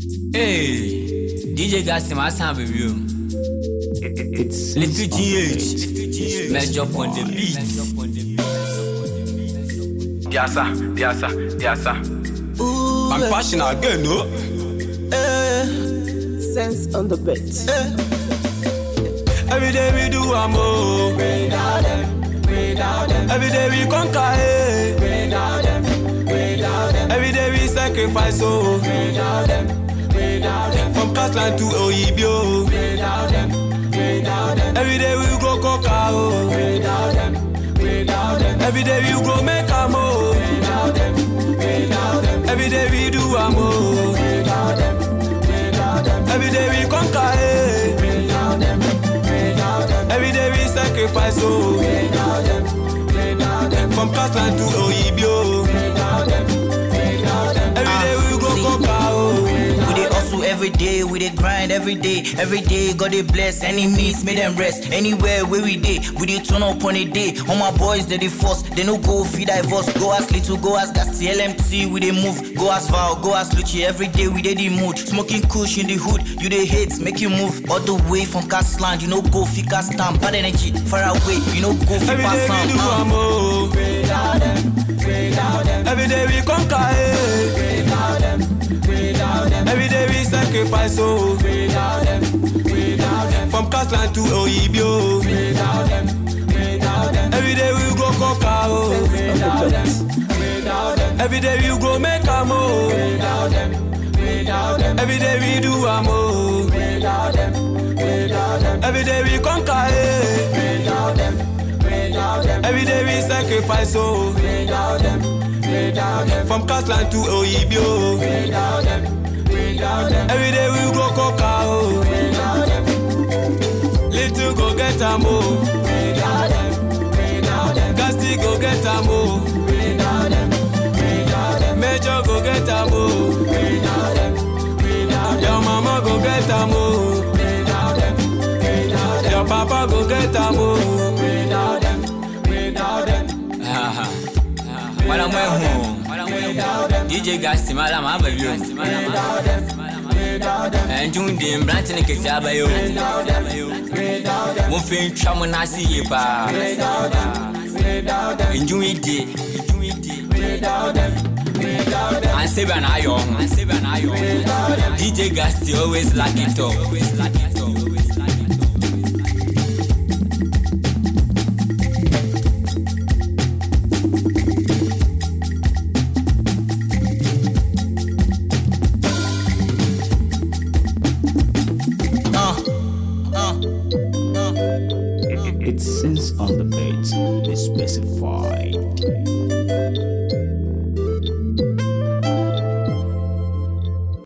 Hey, DJ Gassi, my sound review. It's Little GH, match up on the beat. Diasa. I'm passionate again, no? Sense on the beat. Every day we do a more. Every day we conquer. Every day we sacrifice. Oh. From Castle to Oibio. Every day we go conquer. Oh. Every day we go make a more. Every day we do a more. Every day we conquer. Every day we sacrifice. Oh. From Castle to Oibio. Every day we go conquer. Oh. We dey hustle every day, we dey grind every day. Every day, God dey bless enemies, make them rest. Anywhere where we dey turn up on a day. All my boys, they force, they no go feed divorce. Go ask Little, go ask Gasti, LMT, we dey move. Go ask Val, go ask Lucci, every day we dey the mood. Smoking kush in the hood, you dey hate, make you move. All the way from Castland, you no go fika stamp. Bad energy, far away, you no go fika Every day we do a more. Every day we conquer. Every day we sacrifice. Oh. From Castle to Oibio. Every day we go conquer. Oh. Every day we go make a more. Every day we do a more. Every day we conquer. Every day we sacrifice. Oh. From Castle to Oibio. Every day we go conquer. Oh. Little go get a more. Gasti go get a more. Major go get a more. Your mama go get a more. Your papa go get a more. What am I home? DJ Gassi, madam, I'm a view. And June Dim, Branton, Kitabayo. Moving Chaman, I see you. And June it. And Seven Iron. DJ Gassi always like it up. It's sense on the beat. It's specified.